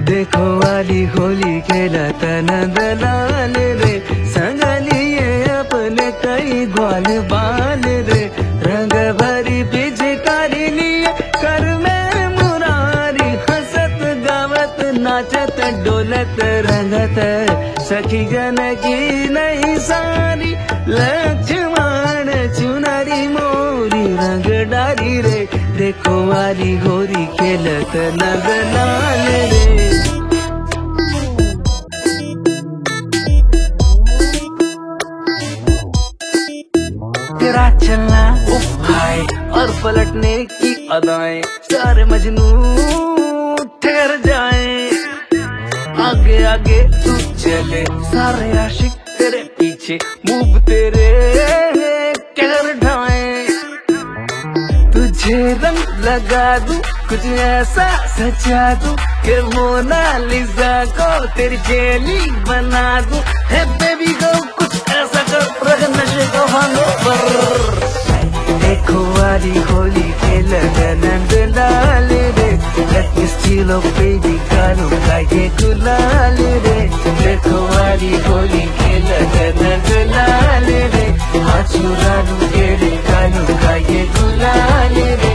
देखो वाली होली खेला नंद लाल रे, संग लिए अपने कई ग्वाल बाल रे, रंग भरी पिचकारी लिए कर में मुरारी, हंसत गावत नाचत डोलत रंगत सखी जन की नई सारी, लक्ष्मण चुनरी मोरी रंग डारी रे, देखो वाली गोरी खेलत नंद लाल रे। तेरा चलना उफ हाय और पलटने की अदाएं, सारे मजनू ठहर जाएं, आगे आगे तू चले सारे आशिक तेरे पीछे, मूव तेरे कहर ढाएं, तुझे रंग लगा दूं कुछ ऐसा सजा दूं कि मोनालिसा को तेरी चेली बना दूं, है बेबी को कुछ ऐसा कर रख नशे को भांगो पर। देखो वाली होली खेल नंद लाल रे, let me steal a baby कानों का ये गुलाल रे, देखो वाली होली खेल नंद लाल रे, हाथ चुरा लूं तेरे कानों का ये गुलाल रे।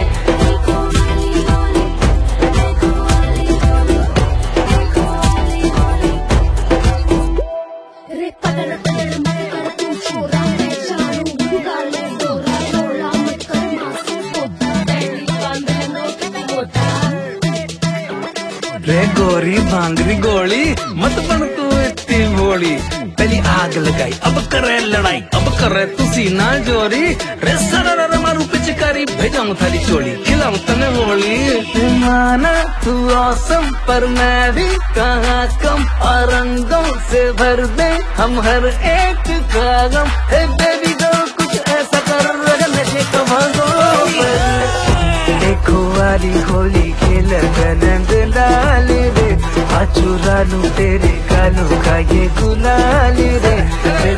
रे गोरी भांगरी गोली मत बन तू इतनी भोली, पहली आग लगाई अब करे लड़ाई, अब करे तू सीना जोरी, रे सरा मारू पिचकारी भेजाऊं थारी चोली, खिलाऊं तने होली। माना तू औसम पर मैं भी कहाँ कम, और रंगों से भर दे हम हर एक का गम, हे बेबी को कुछ ऐसा कर नशे को भागो। देखो वाली होली खेल नंद लाल रे, चुरा लूं तेरे गालों का ये गुलाल रे।